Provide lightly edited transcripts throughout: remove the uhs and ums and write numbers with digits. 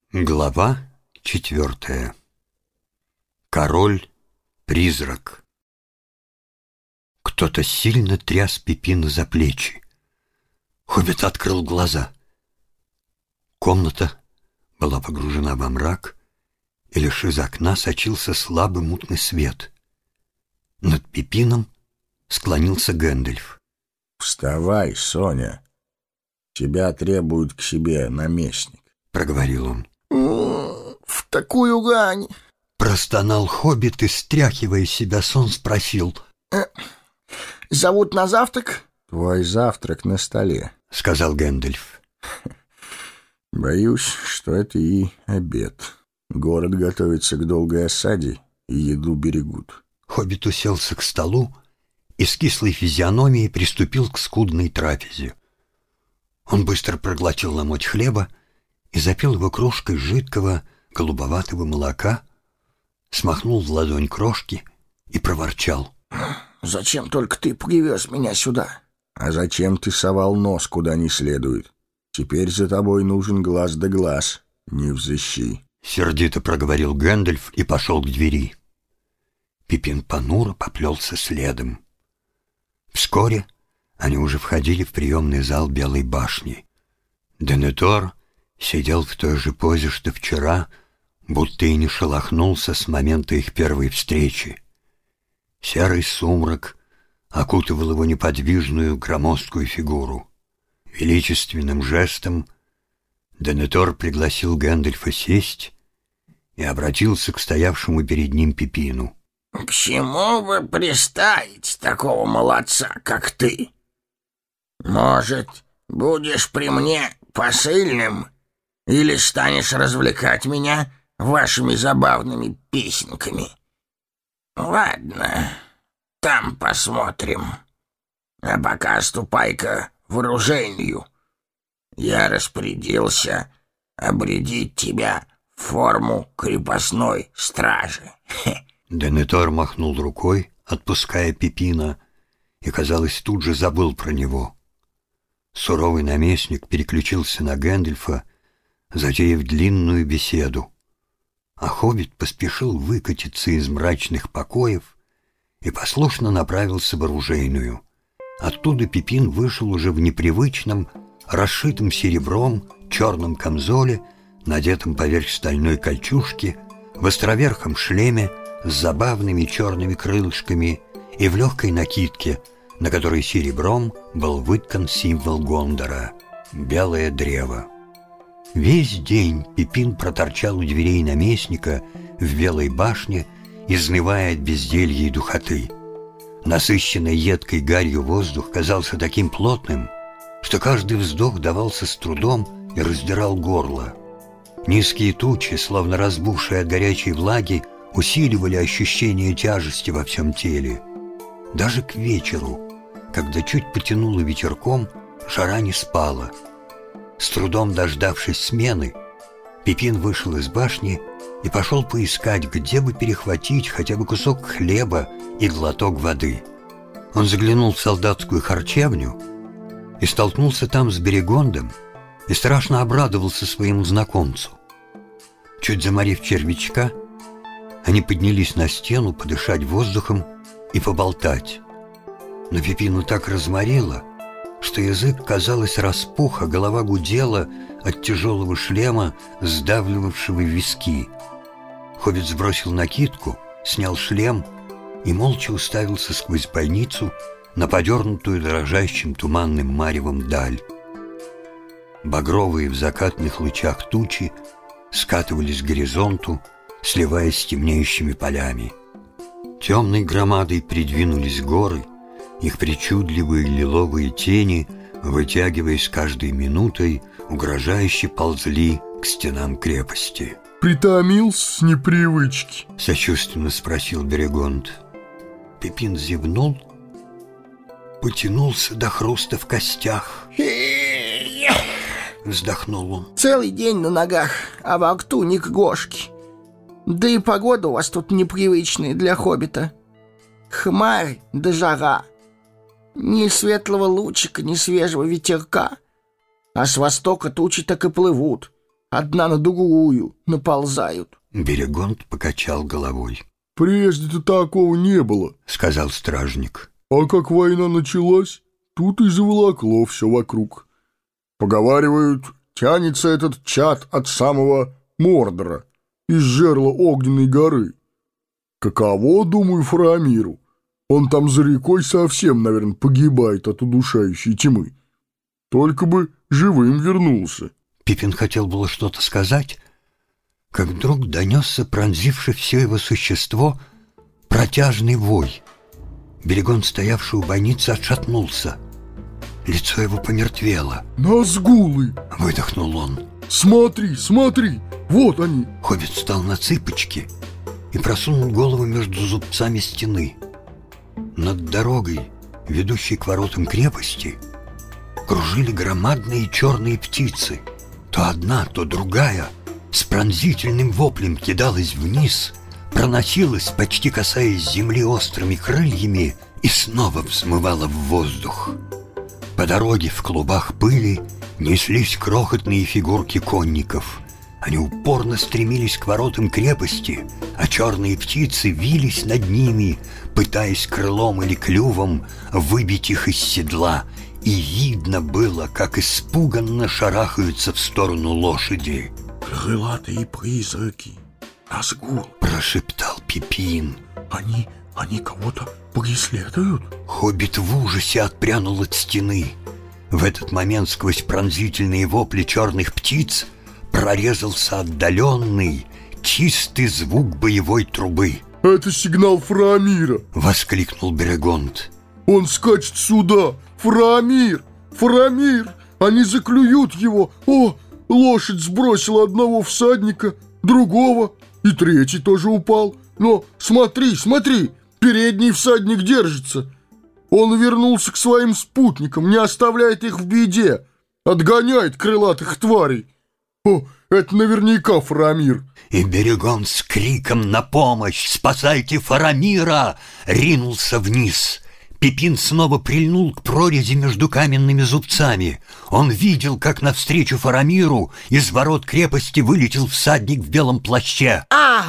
Глава 4. Король-призрак. Кто-то сильно тряс Пипина за плечи. Хоббит открыл глаза. Комната была погружена во мрак, и лишь из окна сочился слабый мутный свет. Над Пипином склонился Гэндальф. «Вставай, Соня. Тебя требует к себе наместник», — проговорил он. В такую гань!» Простонал хоббит и, стряхивая из себя сон, спросил. «Зовут на завтрак?» «Твой завтрак на столе», — сказал Гэндальф. «Боюсь, что это и обед. Город готовится к долгой осаде, и еду берегут». Хоббит уселся к столу и с кислой физиономией приступил к скудной трапезе. Он быстро проглотил ломоть хлеба и запил его кружкой жидкого голубоватого молока, смахнул в ладонь крошки и проворчал. «Зачем только ты привез меня сюда?» «А зачем ты совал нос куда не следует? Теперь за тобой нужен глаз да глаз, не взыщи», — сердито проговорил Гэндальф и пошел к двери. Пипин понуро поплелся следом. Вскоре они уже входили в приемный зал Белой башни. Денетор сидел в той же позе, что вчера, будто и не шелохнулся с момента их первой встречи. Серый сумрак окутывал его неподвижную громоздкую фигуру. Величественным жестом Денетор пригласил Гэндальфа сесть и обратился к стоявшему перед ним Пипину. «К чему вы приставите такого молодца, как ты? Может, будешь при мне посыльным или станешь развлекать меня вашими забавными песенками? Ладно, там посмотрим. А пока ступай-ка в оружейную. Я распорядился обрядить тебя в форму крепостной стражи». Денетор махнул рукой, отпуская Пипина, и, казалось, тут же забыл про него. Суровый наместник переключился на Гэндальфа, затеяв длинную беседу. А хоббит поспешил выкатиться из мрачных покоев и послушно направился в оружейную. Оттуда Пипин вышел уже в непривычном, расшитом серебром, черном камзоле, надетом поверх стальной кольчужки, в островерхом шлеме с забавными черными крылышками и в легкой накидке, на которой серебром был выткан символ Гондора — белое древо. Весь день Пипин проторчал у дверей наместника в Белой башне, изнывая от безделья и духоты. Насыщенный едкой гарью воздух казался таким плотным, что каждый вздох давался с трудом и раздирал горло. Низкие тучи, словно разбухшие от горячей влаги, усиливали ощущение тяжести во всем теле. Даже к вечеру, когда чуть потянуло ветерком, жара не спала. С трудом дождавшись смены, Пипин вышел из башни и пошел поискать, где бы перехватить хотя бы кусок хлеба и глоток воды. Он заглянул в солдатскую харчевню и столкнулся там с Берегондом и страшно обрадовался своему знакомцу. Чуть заморив червячка, они поднялись на стену подышать воздухом и поболтать. Но Пипину так разморило, что язык, казалось, распух, а голова гудела от тяжелого шлема, сдавливавшего виски. Хоббит сбросил накидку, снял шлем и молча уставился сквозь больницу на подернутую дрожащим туманным маревом даль. Багровые в закатных лучах тучи скатывались к горизонту, сливаясь с темнеющими полями. Темной громадой придвинулись горы, их причудливые лиловые тени, вытягиваясь каждой минутой, угрожающе ползли к стенам крепости. «Притомился с непривычки?» — сочувственно спросил Берегонд. Пипин зевнул, потянулся до хруста в костях. Вздохнул он. «Целый день на ногах, а во рту ни к гошке. Да и погода у вас тут непривычная для хоббита. Хмарь да жара. Ни светлого лучика, ни свежего ветерка. А с востока тучи так и плывут. одна на другую наползают. Берегонт покачал головой. Прежде-то такого не было, — сказал стражник. а как война началась, тут и заволокло все вокруг. Поговаривают, тянется этот чад от самого Мордора, из жерла Огненной горы. Каково, думаю, Фарамиру? Он там за рекой совсем, наверное, погибает от удушающей тьмы. Только бы живым вернулся. Пипин хотел было что-то сказать, как вдруг донесся пронзивший все его существо протяжный вой. Берегон, стоявший у бойницы, отшатнулся. Лицо его помертвело. «Назгулы!» — выдохнул он. «Смотри, смотри! Вот они!» Хоббит встал на цыпочки и просунул голову между зубцами стены. Над дорогой, ведущей к воротам крепости, кружили громадные черные птицы. То одна, то другая с пронзительным воплем кидалась вниз, проносилась, почти касаясь земли острыми крыльями, и снова взмывала в воздух. По дороге в клубах пыли неслись крохотные фигурки конников. Они упорно стремились к воротам крепости, а черные птицы вились над ними, пытаясь крылом или клювом выбить их из седла, и видно было, как испуганно шарахаются в сторону лошади. «Крылатые призраки, Назгул!» — прошептал Пипин. Они кого-то преследуют?» Хоббит в ужасе отпрянул от стены. В этот момент сквозь пронзительные вопли черных птиц прорезался отдаленный, чистый звук боевой трубы. «Это сигнал Фарамира!» — воскликнул Берегонт. «Он скачет сюда! Фарамир! Фарамир! Они заклюют его! О, лошадь сбросила одного всадника, другого, и третий тоже упал. Но смотри, смотри, передний всадник держится. Он вернулся к своим спутникам, не оставляет их в беде, отгоняет крылатых тварей. О, это наверняка Фарамир!» И Берегонт с криком «На помощь! Спасайте Фарамира!» ринулся вниз. Пипин снова прильнул к прорези между каменными зубцами. Он видел, как навстречу Фарамиру из ворот крепости вылетел всадник в белом плаще.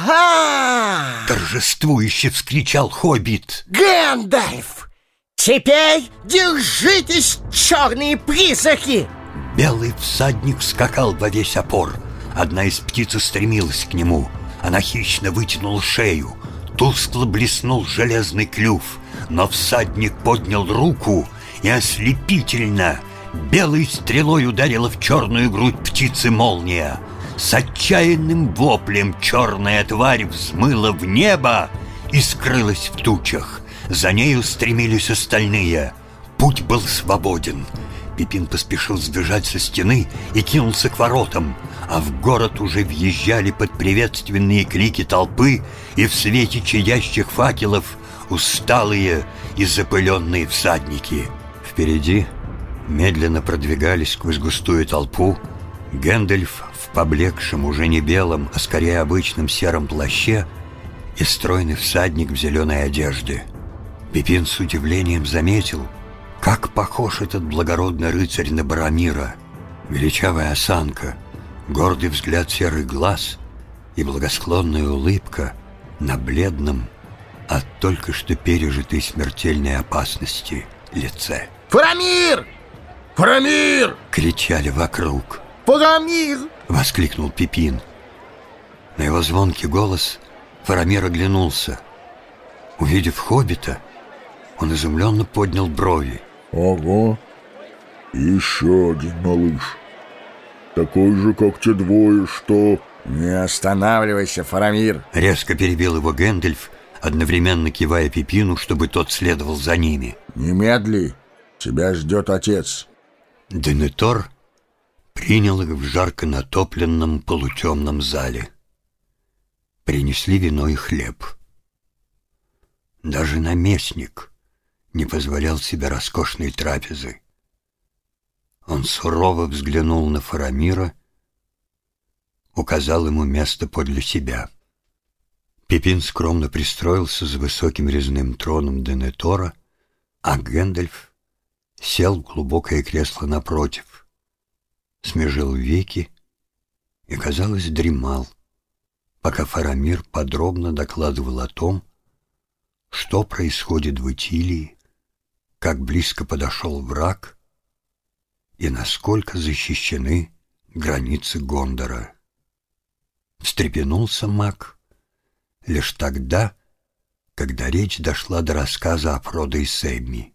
«Ага!» — торжествующе вскричал Хоббит. «Гэндальф! Теперь держитесь, черные призраки!» Белый всадник скакал во весь опор. Одна из птиц устремилась к нему. Она хищно вытянула шею. Тускло блеснул железный клюв. Но всадник поднял руку и ослепительно белой стрелой ударила в черную грудь птицы молния. С отчаянным воплем черная тварь взмыла в небо и скрылась в тучах. За ней устремились остальные. Путь был свободен. Пипин поспешил сбежать со стены и кинулся к воротам, а в город уже въезжали под приветственные крики толпы и в свете чадящих факелов усталые и запыленные всадники. Впереди медленно продвигались сквозь густую толпу Гэндальф в поблекшем, уже не белом, а скорее обычном сером плаще и стройный всадник в зеленой одежде. Пипин с удивлением заметил, как похож этот благородный рыцарь на Барамира. Величавая осанка, гордый взгляд серых глаз и благосклонная улыбка на бледном от только что пережитой смертельной опасности лице. «Фарамир! Фарамир!» — кричали вокруг. «Фарамир!» — воскликнул Пипин. На его звонкий голос Фарамир оглянулся. Увидев хоббита, он изумленно поднял брови. «Ага, еще один малыш. Такой же, как те двое, что...» «Не останавливайся, Фарамир!» — резко перебил его Гэндальф, одновременно кивая Пипину, чтобы тот следовал за ними. «Немедли, тебя ждет отец». Денетор принял их в жарко натопленном полутемном зале. Принесли вино и хлеб. Даже наместник не позволял себе роскошной трапезы. Он сурово взглянул на Фарамира, указал ему место подле себя. Пипин скромно пристроился за высоким резным троном Денетора, а Гэндальф сел в глубокое кресло напротив, смежил веки и, казалось, дремал, пока Фарамир подробно докладывал о том, что происходит в Итилии, как близко подошел враг и насколько защищены границы Гондора. Встрепенулся маг лишь тогда, когда речь дошла до рассказа о Фродо и Сэмми.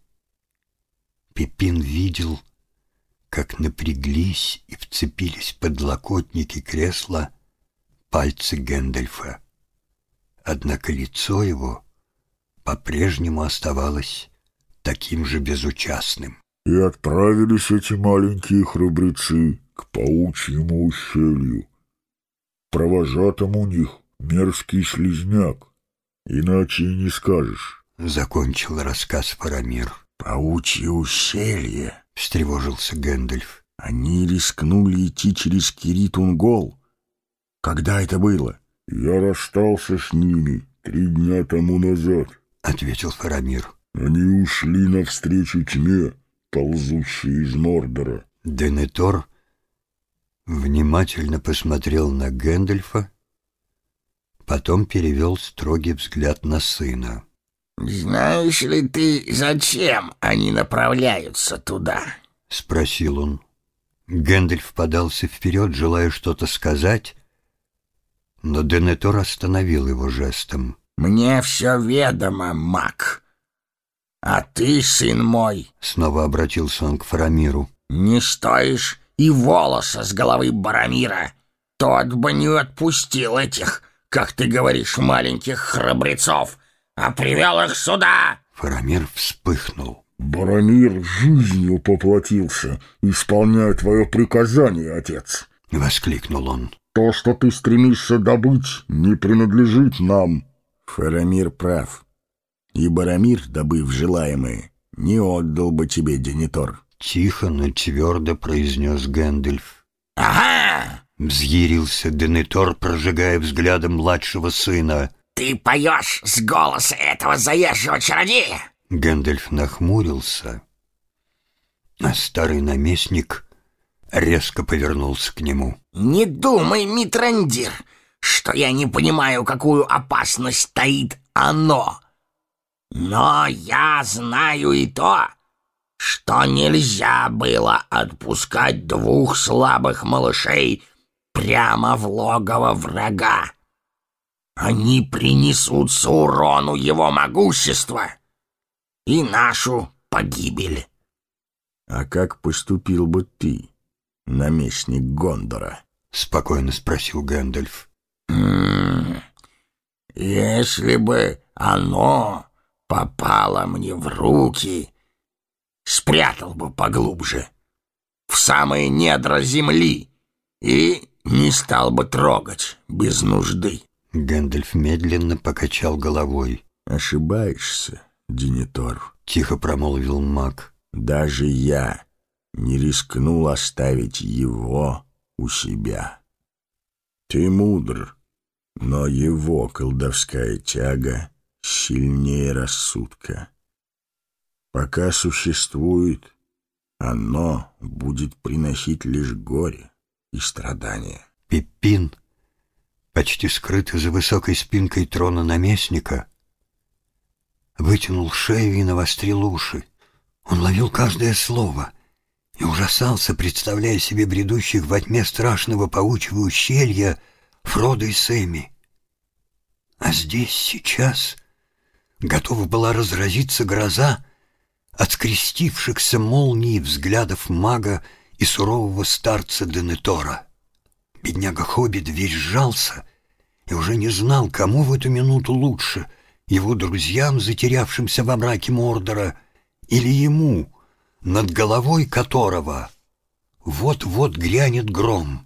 Пипин видел, как напряглись и вцепились в подлокотники кресла пальцы Гэндальфа. Однако лицо его по-прежнему оставалось таким же безучастным. И отправились эти маленькие храбрецы к паучьему ущелью. Провожатым у них мерзкий слизняк, иначе и не скажешь. Закончил рассказ Фарамир. «Паучье ущелье», — встревожился Гэндальф. «Они рискнули идти через Кирит-Унгол. Когда это было?» «Я расстался с ними 3 дня тому назад», — ответил Фарамир. «Они ушли навстречу тьме, ползущей из Мордора». Денетор внимательно посмотрел на Гэндальфа, потом перевел строгий взгляд на сына. «Знаешь ли ты, зачем они направляются туда?» — спросил он. Гэндальф подался вперед, желая что-то сказать, но Денетор остановил его жестом. «Мне все ведомо, маг. А ты, сын мой, — снова обратился он к Фарамиру, — не стоишь и волоса с головы Барамира. Тот бы не отпустил этих, как ты говоришь, маленьких храбрецов, а привел их сюда!» Фарамир вспыхнул. «Барамир жизнью поплатился, исполняя твое приказание, отец!» — воскликнул он. «То, что ты стремишься добыть, не принадлежит нам!» Фарамир прав. И Барамир, добыв желаемое, не отдал бы тебе, Денетор. Тихо, но твердо произнес Гэндальф. «Ага!» — взъярился Денетор, прожигая взглядом младшего сына. «Ты поешь с голоса этого заезжего чародея!» Гэндальф нахмурился, а старый наместник резко повернулся к нему. «Не думай, Митрандир, что я не понимаю, какую опасность таит оно. Но я знаю и то, что нельзя было отпускать 2 слабых малышей прямо в логово врага. Они принесут Саурону его могущество и нашу погибель». «А как поступил бы ты, наместник Гондора?» — спокойно спросил Гэндальф. «Если бы оно попало мне в руки, спрятал бы поглубже, в самые недра земли, и не стал бы трогать без нужды». Гэндальф медленно покачал головой. «Ошибаешься, Денетор», — тихо промолвил маг. «Даже я не рискнул оставить его у себя. Ты мудр, но его колдовская тяга сильнее рассудка. Пока существует, оно будет приносить лишь горе и страдания». Пипин, почти скрытый за высокой спинкой трона наместника, вытянул шею и навострил уши. Он ловил каждое слово и ужасался, представляя себе бредущих во тьме страшного паучьего ущелья Фродо и Сэмми. А здесь, сейчас, готова была разразиться гроза от скрестившихся молний взглядов мага и сурового старца Денетора. Бедняга-хоббит весь сжался и уже не знал, кому в эту минуту лучше — его друзьям, затерявшимся во мраке Мордора, или ему, над головой которого вот-вот грянет гром.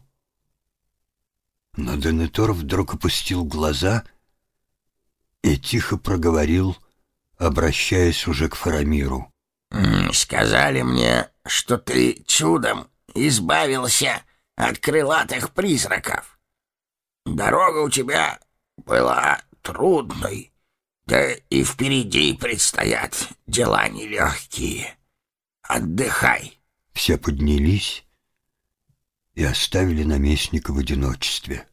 Но Денетор вдруг опустил глаза и тихо проговорил, обращаясь уже к Фарамиру. «Сказали мне, что ты чудом избавился от крылатых призраков. Дорога у тебя была трудной, да и впереди предстоят дела нелегкие. Отдыхай». Все поднялись и оставили наместника в одиночестве.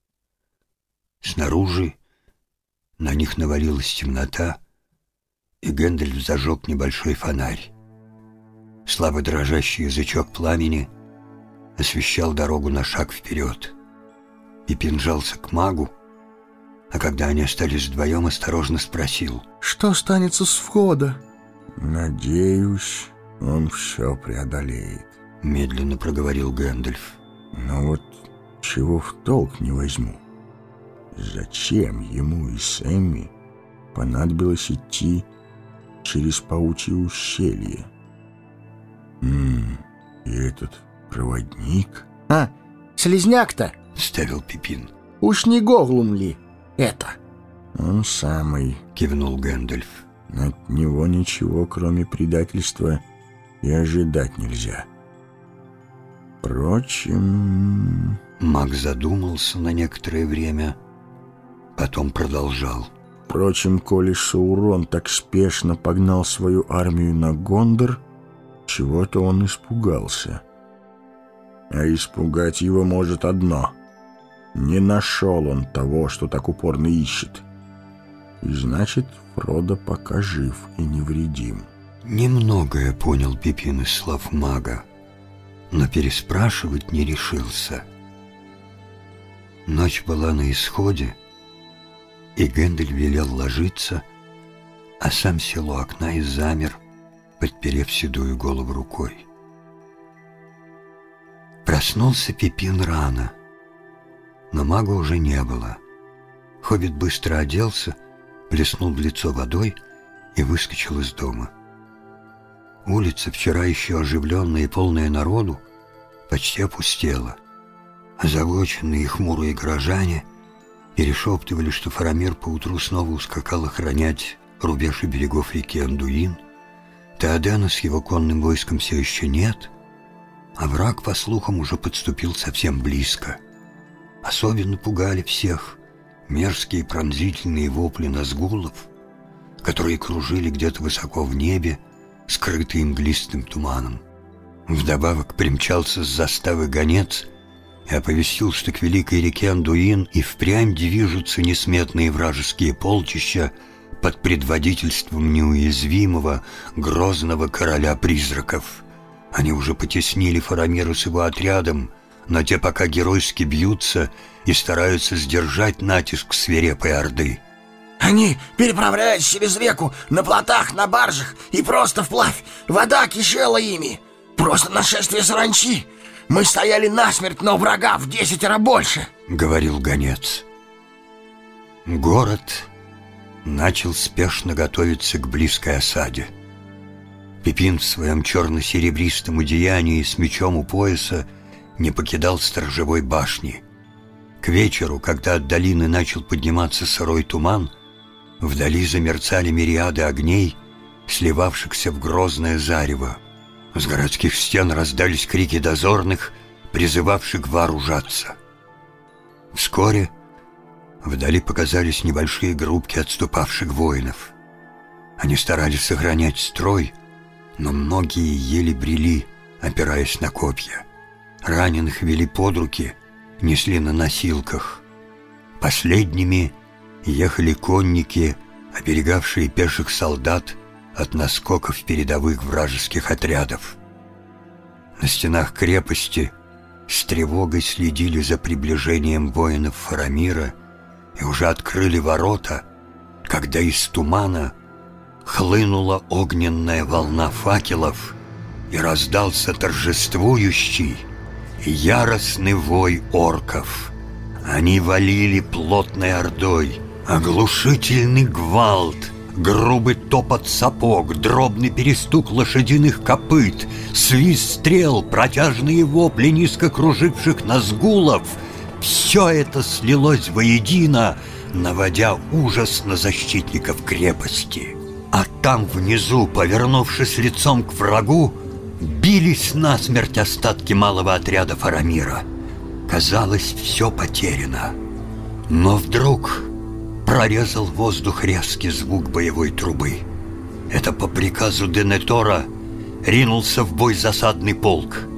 Снаружи на них навалилась темнота, и Гэндальф зажег небольшой фонарь. Слабо дрожащий язычок пламени освещал дорогу на шаг вперед. Пипин жался к магу, а когда они остались вдвоем, осторожно спросил: «Что останется с входа?» «Надеюсь, он все преодолеет», — медленно проговорил Гэндальф. «Но вот чего в толк не возьму. Зачем ему и Сэмми понадобилось идти через паучье ущелье? И этот проводник...» «А, слизняк-то?» — вставил Пипин. «Уж не Гоглум ли это?» «Он самый», — кивнул Гэндальф. «От него ничего, кроме предательства, и ожидать нельзя. Впрочем...» Маг задумался на некоторое время, потом продолжал. «Впрочем, коли Саурон так спешно погнал свою армию на Гондор, чего-то он испугался. А испугать его может одно. Не нашел он того, что так упорно ищет. И значит, Фродо пока жив и невредим». Немногое понял Пипин из слов мага, но переспрашивать не решился. Ночь была на исходе, и Гэндальф велел ложиться, а сам сел у окна и замер, подперев седую голову рукой. Проснулся Пипин рано, но мага уже не было. Хоббит быстро оделся, плеснул в лицо водой и выскочил из дома. Улица, вчера еще оживленная и полная народу, почти опустела. Озабоченные и хмурые горожане перешептывали, что Фарамир поутру снова ускакал охранять рубеж и берегов реки Андуин. Теодена с его конным войском все еще нет, а враг, по слухам, уже подступил совсем близко. Особенно пугали всех мерзкие пронзительные вопли назгулов, которые кружили где-то высоко в небе, скрытые мглистым туманом. Вдобавок примчался с заставы гонец и оповестил, что к великой реке Андуин и впрямь движутся несметные вражеские полчища под предводительством неуязвимого, грозного короля призраков. Они уже потеснили Фарамира с его отрядом, но те пока геройски бьются и стараются сдержать натиск свирепой орды. «Они переправлялись через реку на плотах, на баржах и просто вплавь. Вода кишела ими. Просто нашествие саранчи. Мы стояли насмерть, но врага в 10 раз больше», — говорил гонец. Город начал спешно готовиться к близкой осаде. Пипин в своем черно-серебристом одеянии с мечом у пояса не покидал сторожевой башни. К вечеру, когда от долины начал подниматься сырой туман, вдали замерцали мириады огней, сливавшихся в грозное зарево. С городских стен раздались крики дозорных, призывавших вооружаться. Вскоре вдали показались небольшие группки отступавших воинов. Они старались сохранять строй, но многие еле брели, опираясь на копья. Раненых вели под руки, несли на носилках. Последними ехали конники, оберегавшие пеших солдат от наскоков передовых вражеских отрядов. На стенах крепости с тревогой следили за приближением воинов Фарамира и уже открыли ворота, когда из тумана хлынула огненная волна факелов и раздался торжествующий и яростный вой орков. Они валили плотной ордой, оглушительный гвалт, грубый топот сапог, дробный перестук лошадиных копыт, свист стрел, протяжные вопли низко круживших назгулов — все это слилось воедино, наводя ужас на защитников крепости. А там внизу, повернувшись лицом к врагу, бились насмерть остатки малого отряда Фарамира. Казалось, все потеряно. Но вдруг прорезал воздух резкий звук боевой трубы. Это по приказу Денетора ринулся в бой засадный полк.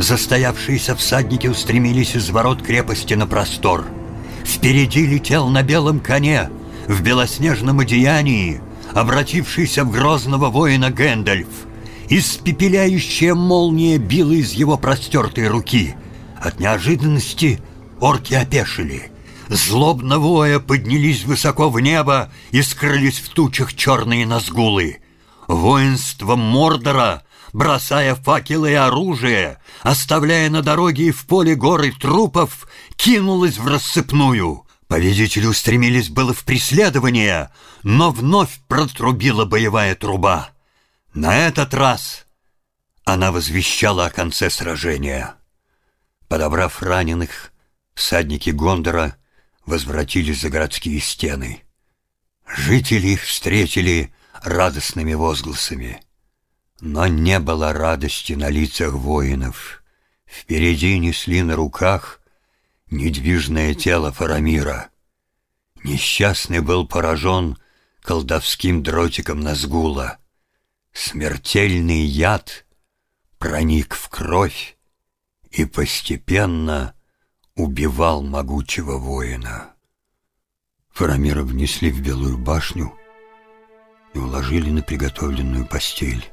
Застоявшиеся всадники устремились из ворот крепости на простор. Впереди летел на белом коне, в белоснежном одеянии, обратившийся в грозного воина Гэндальф. Испепеляющая молния била из его простертой руки. От неожиданности орки опешили. Злобно воя поднялись высоко в небо и скрылись в тучах черные назгулы. Воинство Мордора, бросая факелы и оружие, оставляя на дороге и в поле горы трупов, кинулось в рассыпную. Победители устремились было в преследование, но вновь протрубила боевая труба. На этот раз она возвещала о конце сражения. Подобрав раненых, всадники Гондора возвратились за городские стены. Жители их встретили радостными возгласами. Но не было радости на лицах воинов. Впереди несли на руках недвижное тело Фарамира. Несчастный был поражен колдовским дротиком Назгула. Смертельный яд проник в кровь и постепенно убивал могучего воина. Фарамира внесли в Белую башню и уложили на приготовленную постель.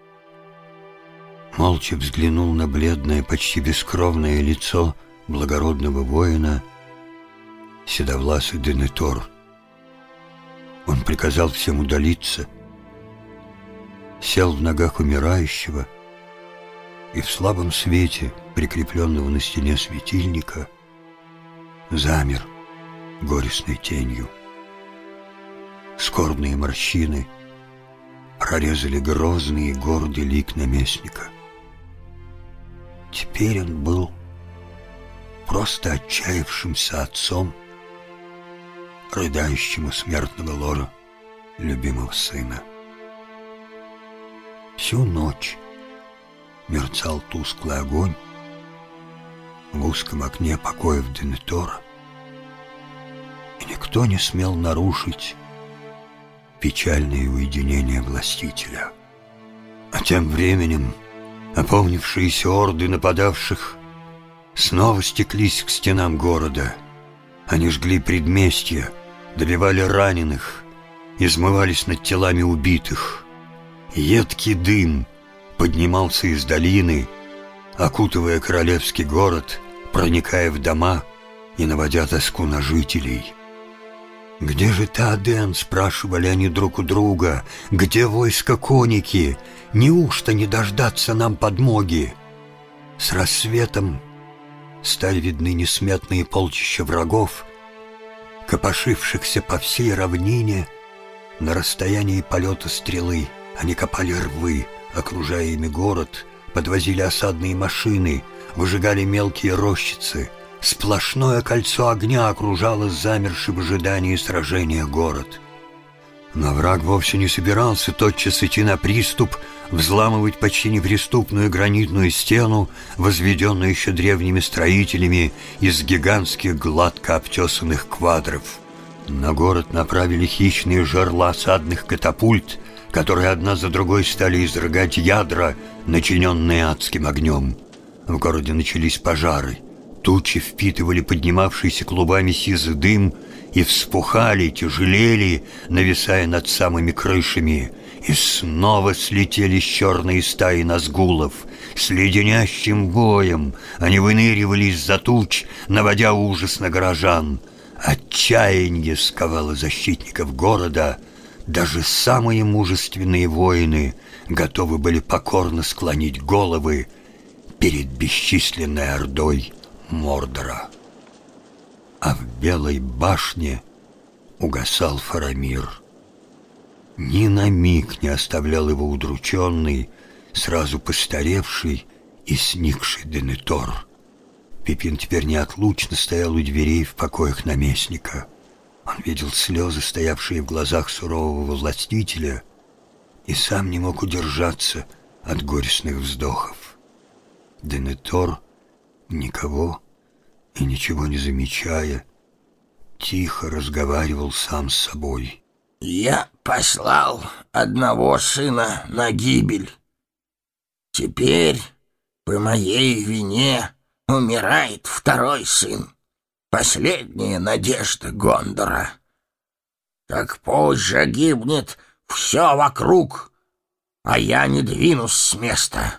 Молча взглянул на бледное, почти бескровное лицо благородного воина седовласый Денетор. Он приказал всем удалиться, сел в ногах умирающего и в слабом свете, прикрепленного на стене светильника, замер горестной тенью. Скорбные морщины прорезали грозный и гордый лик наместника. Теперь он был просто отчаявшимся отцом, рыдающим у смертного ложа любимого сына. Всю ночь мерцал тусклый огонь в узком окне покоев Денетора, и никто не смел нарушить печальное уединение властителя. А тем временем опомнившиеся орды нападавших снова стеклись к стенам города. Они жгли предместья, добивали раненых, измывались над телами убитых. Едкий дым поднимался из долины, окутывая королевский город, проникая в дома и наводя тоску на жителей. «Где же Теоден?» — спрашивали они друг у друга. «Где войско конники? Неужто не дождаться нам подмоги?» С рассветом стали видны несметные полчища врагов, копошившихся по всей равнине на расстоянии полета стрелы. Они копали рвы, окружая ими город, подвозили осадные машины, выжигали мелкие рощицы. Сплошное кольцо огня окружало замерший в ожидании сражения город. Но враг вовсе не собирался тотчас идти на приступ, взламывать почти неприступную гранитную стену, возведенную еще древними строителями из гигантских гладко обтесанных квадров. На город направили хищные жерла осадных катапульт, которые одна за другой стали изрыгать ядра, начиненные адским огнем. В городе начались пожары. Тучи впитывали поднимавшийся клубами сизый дым и вспухали, тяжелели, нависая над самыми крышами. И снова слетелись черные стаи назгулов. С леденящим боем они выныривали из-за туч, наводя ужас на горожан. Отчаяние сковало защитников города. Даже самые мужественные воины готовы были покорно склонить головы перед бесчисленной ордой Мордора. А в Белой башне угасал Фарамир. Ни на миг не оставлял его удрученный, сразу постаревший и сникший Денетор. Пипин теперь неотлучно стоял у дверей в покоях наместника. Он видел слезы, стоявшие в глазах сурового властителя, и сам не мог удержаться от горестных вздохов. Денетор, никого и ничего не замечая, тихо разговаривал сам с собой. «Я послал одного сына на гибель. Теперь по моей вине умирает второй сын, последняя надежда Гондора. Так пусть же гибнет все вокруг, а я не двинусь с места.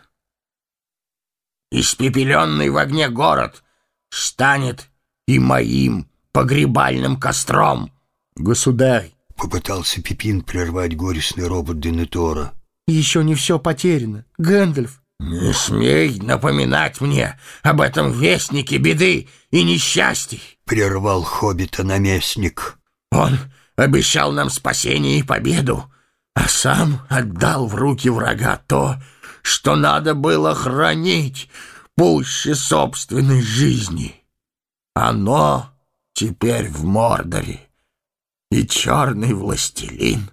Испепеленный в огне город станет и моим погребальным костром. Государь, попытался Пипин прервать горестный ропот Денетора. Еще не все потеряно, Гэндальф. Не смей напоминать мне об этом вестнике беды и несчастий, прервал хоббита наместник. Он обещал нам спасение и победу, а сам отдал в руки врага то, что надо было хранить пуще собственной жизни. Оно теперь в Мордоре, и черный властелин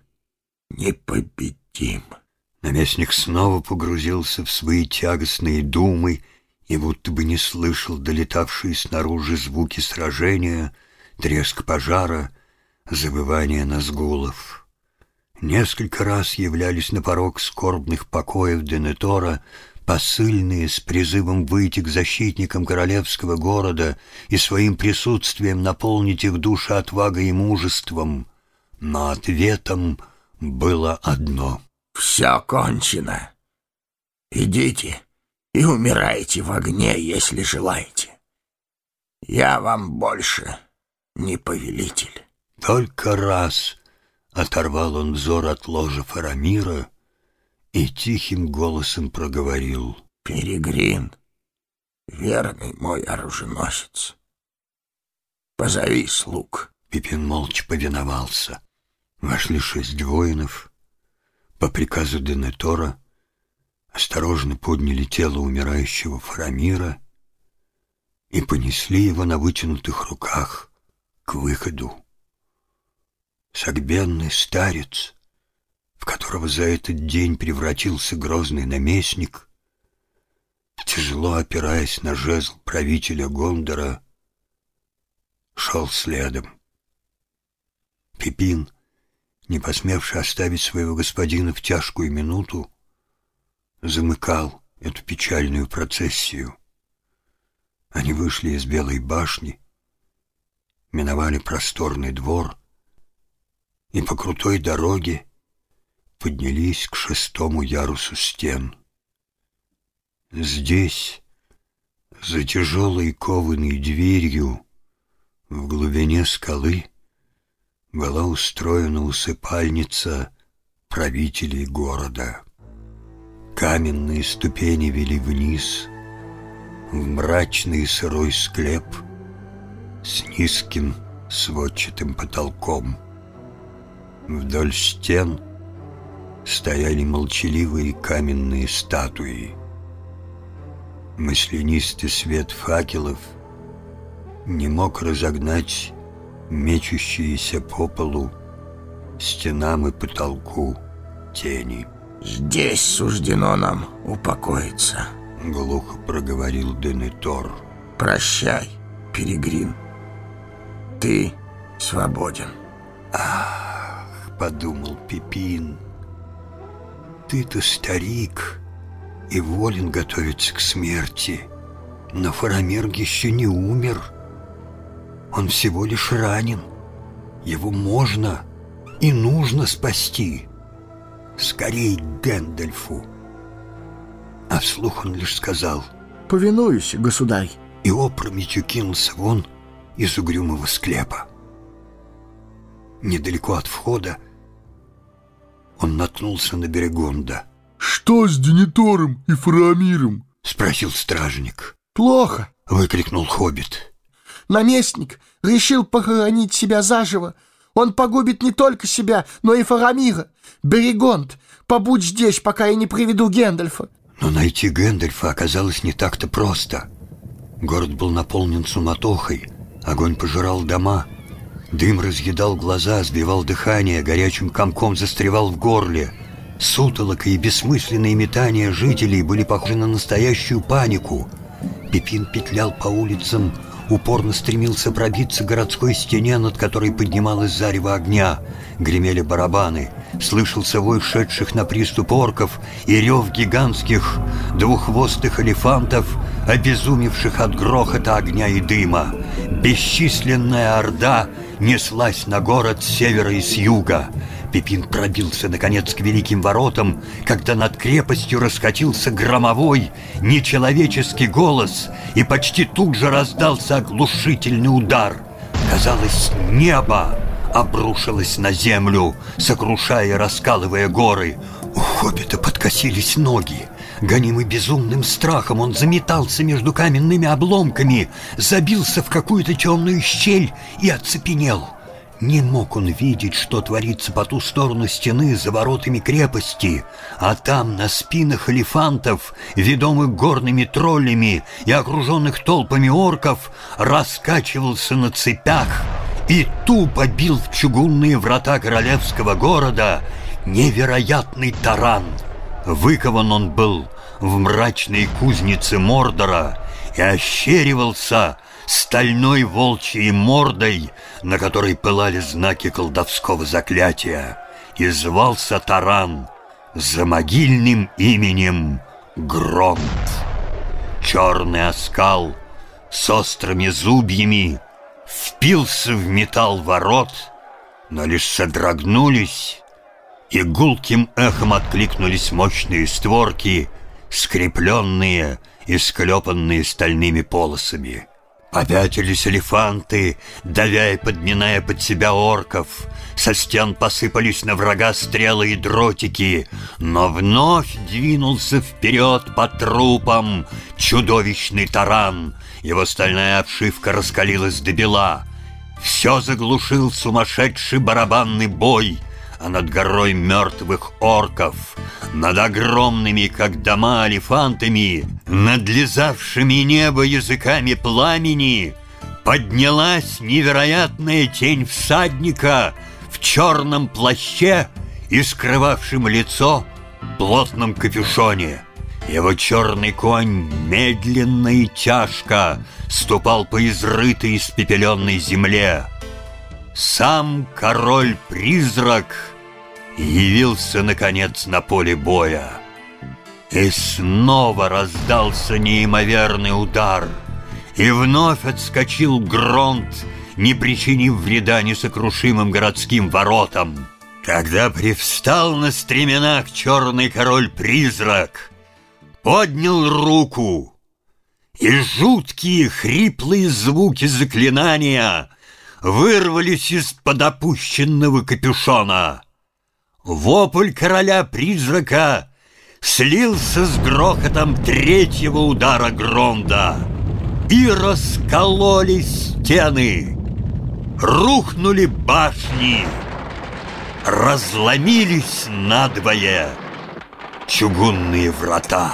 непобедим. Наместник снова погрузился в свои тягостные думы и будто бы не слышал долетавшие снаружи звуки сражения, треск пожара, завывание назгулов. Несколько раз являлись на порог скорбных покоев Денетора посыльные с призывом выйти к защитникам королевского города и своим присутствием наполнить их души отвагой и мужеством, но ответом было одно. «Все кончено. Идите и умирайте в огне, если желаете. Я вам больше не повелитель». Только раз оторвал он взор от ложа Фарамира и тихим голосом проговорил: «Перегрин, верный мой оруженосец, позови слуг». Пипин молча повиновался. Вошли 6 воинов. По приказу Денетора осторожно подняли тело умирающего Фарамира и понесли его на вытянутых руках к выходу. Согбенный старец, в которого за этот день превратился грозный наместник, тяжело опираясь на жезл правителя Гондора, шел следом. Пипин, не посмевший оставить своего господина в тяжкую минуту, замыкал эту печальную процессию. Они вышли из Белой башни, миновали просторный двор и по крутой дороге поднялись к 6-му ярусу стен. Здесь, за тяжелой кованой дверью, в глубине скалы, была устроена усыпальница правителей города. Каменные ступени вели вниз, в мрачный сырой склеп с низким сводчатым потолком. Вдоль стен стояли молчаливые каменные статуи. Маслянистый свет факелов не мог разогнать мечущиеся по полу, стенам и потолку тени. «Здесь суждено нам упокоиться», — глухо проговорил Денетор. «Прощай, Перегрин. Ты свободен». «Ах, — подумал Пипин, — ты-то старик и волен готовиться к смерти, но Фарамир еще не умер. Он всего лишь ранен. Его можно и нужно спасти. Скорей к Гэндальфу». А вслух он лишь сказал: «Повинуюсь, государь», и опрометью кинулся вон из угрюмого склепа. Недалеко от входа он наткнулся на Берегонда. «Что с Денетором и Фарамиром?» — спросил стражник. «Плохо», — выкрикнул хоббит. наместник решил похоронить себя заживо. Он погубит не только себя, но и Фарамира. Берегонд, побудь здесь, пока я не приведу Гэндальфа». Но найти Гэндальфа оказалось не так-то просто. Город был наполнен суматохой, огонь пожирал дома, дым разъедал глаза, сбивал дыхание, горячим комком застревал в горле. Сутолока и бессмысленные метания жителей были похожи на настоящую панику. Пипин петлял по улицам, упорно стремился пробиться к городской стене, над которой поднималось зарево огня. Гремели барабаны, слышался вой шедших на приступ орков и рев гигантских двуххвостых элефантов, обезумевших от грохота огня и дыма. Бесчисленная орда неслась на город с севера и с юга. Пипин пробился, наконец, к великим воротам, когда над крепостью раскатился громовой, нечеловеческий голос, и почти тут же раздался оглушительный удар. Казалось, небо обрушилось на землю, сокрушая и раскалывая горы. У хоббита подкосились ноги. Гонимый безумным страхом, он заметался между каменными обломками, забился в какую-то темную щель и оцепенел. Не мог он видеть, что творится по ту сторону стены за воротами крепости, а там, на спинах элефантов, ведомых горными троллями и окруженных толпами орков, раскачивался на цепях и тупо бил в чугунные врата королевского города невероятный таран. Выкован он был в мрачной кузнице Мордора и ощеривался стальной волчьей мордой, на которой пылали знаки колдовского заклятия, и звался таран за могильным именем Гронт. Черный оскал с острыми зубьями впился в металл ворот, но лишь содрогнулись, и гулким эхом откликнулись мощные створки, скрепленные и склепанные стальными полосами. Попятились элефанты, давя и подминая под себя орков. Со стен посыпались на врага стрелы и дротики, но вновь двинулся вперед по трупам чудовищный таран. Его стальная обшивка раскалилась до бела. Все заглушил сумасшедший барабанный бой, а над горой мертвых орков, над огромными, как дома, элефантами, над лизавшими небо языками пламени, поднялась невероятная тень всадника в черном плаще и скрывавшем лицо плотном капюшоне. Его черный конь медленно и тяжко ступал по изрытой испепеленной земле. Сам король-призрак явился, наконец, на поле боя. И снова раздался неимоверный удар, и вновь отскочил Гронт, не причинив вреда несокрушимым городским воротам. Когда привстал на стременах черный король-призрак, поднял руку, и жуткие хриплые звуки заклинания вырвались из-под опущенного капюшона. Вопль короля-призрака слился с грохотом третьего удара Гронда, и раскололись стены, рухнули башни, разломились надвое чугунные врата.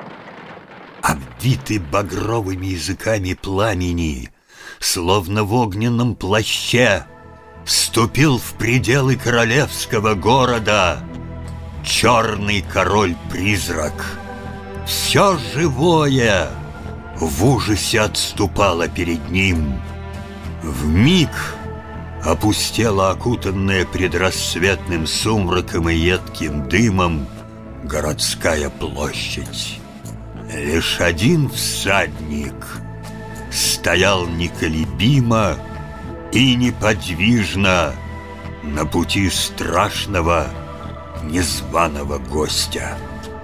Обвитый багровыми языками пламени, словно в огненном плаще, вступил в пределы королевского города черный король-призрак. Все живое в ужасе отступало перед ним. Вмиг опустела окутанная предрассветным сумраком и едким дымом городская площадь. Лишь один всадник стоял неколебимо и неподвижно на пути страшного незваного гостя.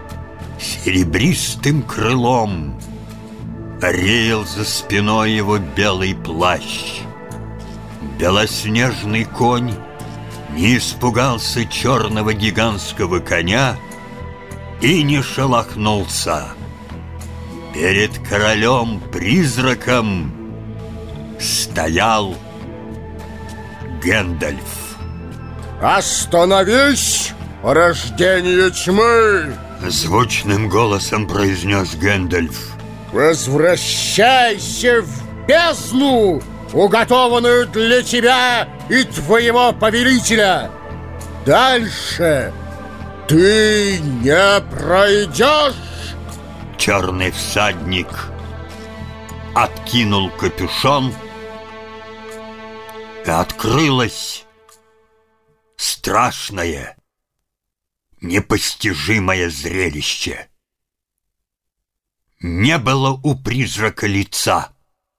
Серебристым крылом реял за спиной его белый плащ. Белоснежный конь не испугался черного гигантского коня и не шелохнулся. Перед королем-призраком стоял Гэндальф. «Остановись, порождение тьмы!» Звучным голосом произнес Гэндальф. «Возвращайся в бездну, уготованную для тебя и твоего повелителя! Дальше ты не пройдешь!» Черный всадник откинул капюшон, и открылось страшное, непостижимое зрелище. Не было у призрака лица,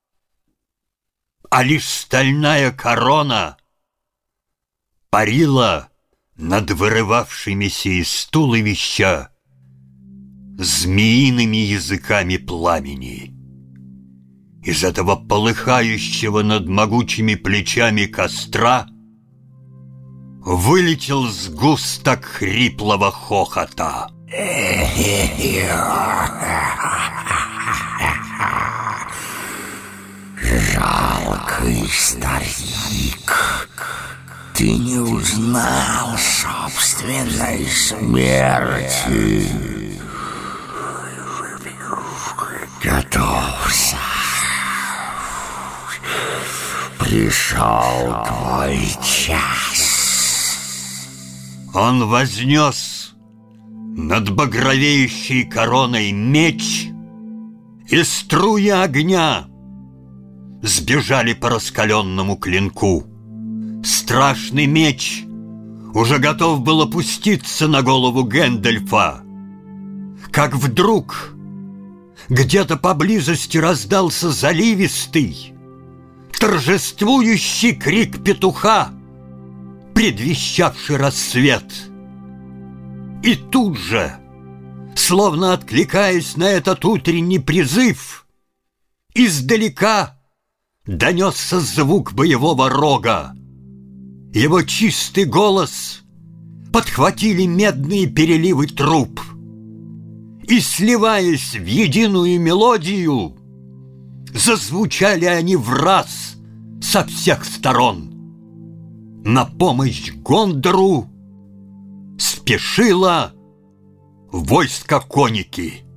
а лишь стальная корона парила над вырывавшимися из туловища змеиными языками пламени. Из этого полыхающего над могучими плечами костра вылетел сгусток хриплого хохота. Жалкий старик, ты не узнал собственной смерти. Готовься. Пришел твой час. Он вознес над багровеющей короной меч, и струи огня сбежали по раскаленному клинку. Страшный меч уже готов был опуститься на голову Гэндальфа, как вдруг где-то поблизости раздался заливистый, торжествующий крик петуха, предвещавший рассвет. И тут же, словно откликаясь на этот утренний призыв, издалека донесся звук боевого рога. Его чистый голос подхватили медные переливы труб, и, сливаясь в единую мелодию, зазвучали они враз со всех сторон. На помощь Гондору спешило войско Коники.